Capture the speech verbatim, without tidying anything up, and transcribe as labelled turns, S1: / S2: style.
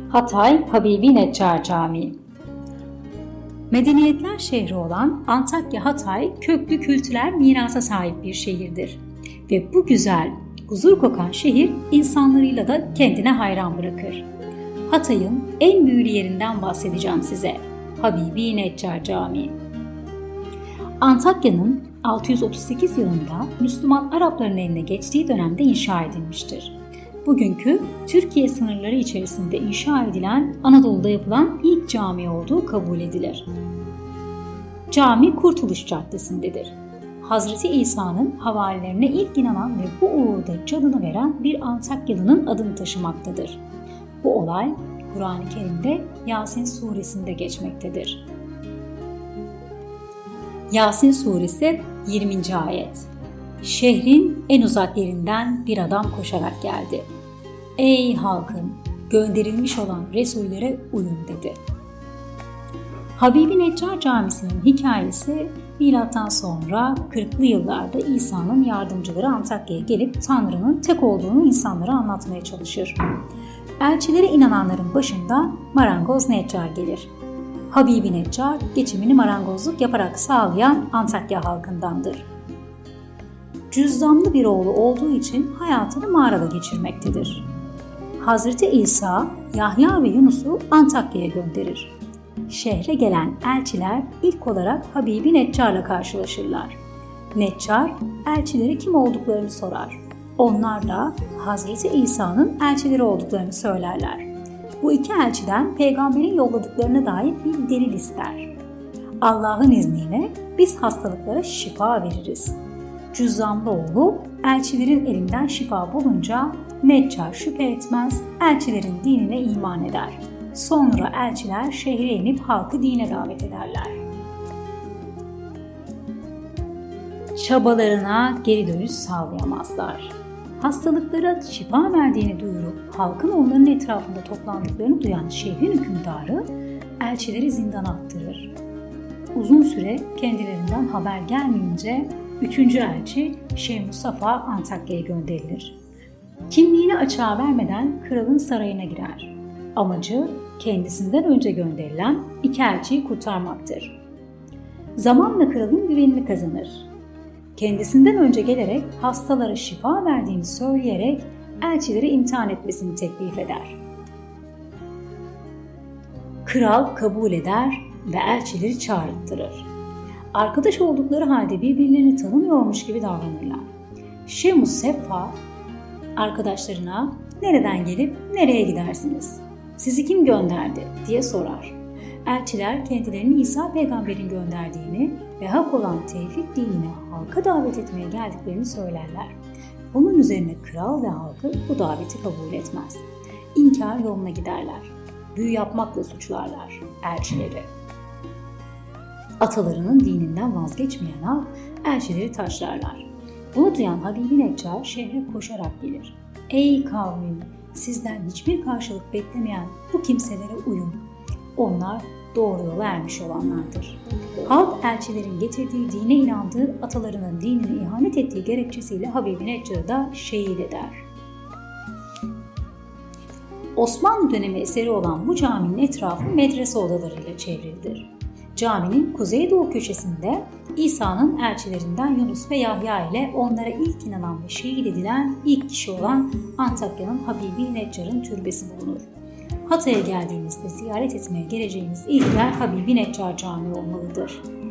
S1: Hatay Habibi Neccar Camii. Medeniyetler şehri olan Antakya Hatay köklü kültürel mirasa sahip bir şehirdir. Ve bu güzel, huzur kokan şehir insanlarıyla da kendine hayran bırakır. Hatay'ın en büyülü yerinden bahsedeceğim size. Habibi Neccar Camii. Antakya'nın altı yüz otuz sekiz yılında Müslüman Arapların eline geçtiği dönemde inşa edilmiştir. Bugünkü Türkiye sınırları içerisinde inşa edilen Anadolu'da yapılan ilk cami olduğu kabul edilir. Cami Kurtuluş Caddesi'ndedir. Hazreti İsa'nın havarilerine ilk inanan ve bu uğurda canını veren bir Antakyalı'nın adını taşımaktadır. Bu olay Kur'an-ı Kerim'de Yasin suresinde geçmektedir. Yasin suresi yirminci ayet. Şehrin en uzak yerinden bir adam koşarak geldi. Ey halkım, gönderilmiş olan Resullere uyun dedi. Habibi Neccar Camisi'nin hikayesi milattan sonra kırklı yıllarda İsa'nın yardımcıları Antakya'ya gelip Tanrı'nın tek olduğunu insanlara anlatmaya çalışır. Elçilere inananların başında marangoz Neccar gelir. Habibi Neccar geçimini marangozluk yaparak sağlayan Antakya halkındandır. Cüzzamlı bir oğlu olduğu için hayatını mağarada geçirmektedir. Hazreti İsa, Yahya ve Yunus'u Antakya'ya gönderir. Şehre gelen elçiler ilk olarak Habibi Neccar'la karşılaşırlar. Neccar, elçilere kim olduklarını sorar. Onlar da Hazreti İsa'nın elçileri olduklarını söylerler. Bu iki elçiden peygamberin yolladıklarına dair bir delil ister. Allah'ın izniyle biz hastalıklara şifa veririz. Cüzzamlı oğlu elçilerin elinden şifa bulunca Neccar şüphe etmez, elçilerin dinine iman eder. Sonra elçiler şehre inip halkı dine davet ederler. Çabalarına geri dönüş sağlayamazlar. Hastalıklara şifa verdiğini duyurup halkın onların etrafında toplandıklarını duyan şehrin hükümdarı elçileri zindana attırır. Uzun süre kendilerinden haber gelmeyince üçüncü elçi Şeyh Mustafa Antakya'ya gönderilir. Kimliğini açığa vermeden kralın sarayına girer. Amacı kendisinden önce gönderilen iki elçiyi kurtarmaktır. Zamanla kralın güvenini kazanır. Kendisinden önce gelerek hastalara şifa verdiğini söyleyerek elçileri imtihan etmesini teklif eder. Kral kabul eder ve elçileri çağrıttırır. Arkadaş oldukları halde birbirlerini tanımıyormuş gibi davranırlar. Şeyh Mustafa arkadaşlarına nereden gelip nereye gidersiniz? Sizi kim gönderdi diye sorar. Elçiler kendilerinin İsa peygamberin gönderdiğini ve hak olan tevhid dinine halka davet etmeye geldiklerini söylerler. Bunun üzerine kral ve halkı bu daveti kabul etmez. İnkar yoluna giderler. Büyü yapmakla suçlarlar elçileri. Atalarının dininden vazgeçmeyen halk elçileri taşlarlar. Bunu duyan Habibi Neccar şehre koşarak gelir. Ey kavmim, sizden hiçbir karşılık beklemeyen bu kimselere uyun. Onlar doğru yola ermiş olanlardır. Halk elçilerin getirdiği dine inandığı, atalarının dinine ihanet ettiği gerekçesiyle Habibi Neccar'ı da şehit eder. Osmanlı dönemi eseri olan bu caminin etrafı medrese odalarıyla çevrilidir. Caminin kuzeydoğu köşesinde İsa'nın elçilerinden Yunus ve Yahya ile onlara ilk inanan ve şehit edilen ilk kişi olan Antakya'nın Habibi Neccar'ın türbesi bulunur. Hatay'a geldiğinizde ziyaret etmeye geleceğiniz ilk yer Habibi Neccar Camii olmalıdır.